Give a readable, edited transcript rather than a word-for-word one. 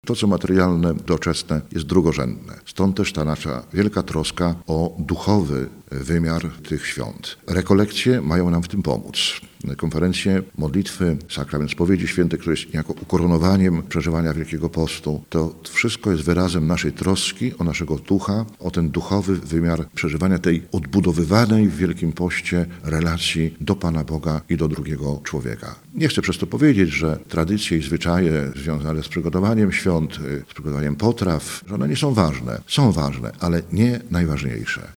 To, co materialne, doczesne, jest drugorzędne. Stąd też ta nasza wielka troska o duchowy wymiar tych świąt. Rekolekcje mają nam w tym pomóc. Konferencje, modlitwy, sakrament spowiedzi świętej, który jest niejako ukoronowaniem przeżywania Wielkiego Postu, to wszystko jest wyrazem naszej troski o naszego ducha, o ten duchowy wymiar przeżywania tej odbudowywanej w Wielkim Poście relacji do Pana Boga i do drugiego człowieka. Nie chcę przez to powiedzieć, że tradycje i zwyczaje związane z przygotowaniem świąt, z przygotowaniem potraw, że one nie są ważne. Są ważne, ale nie najważniejsze.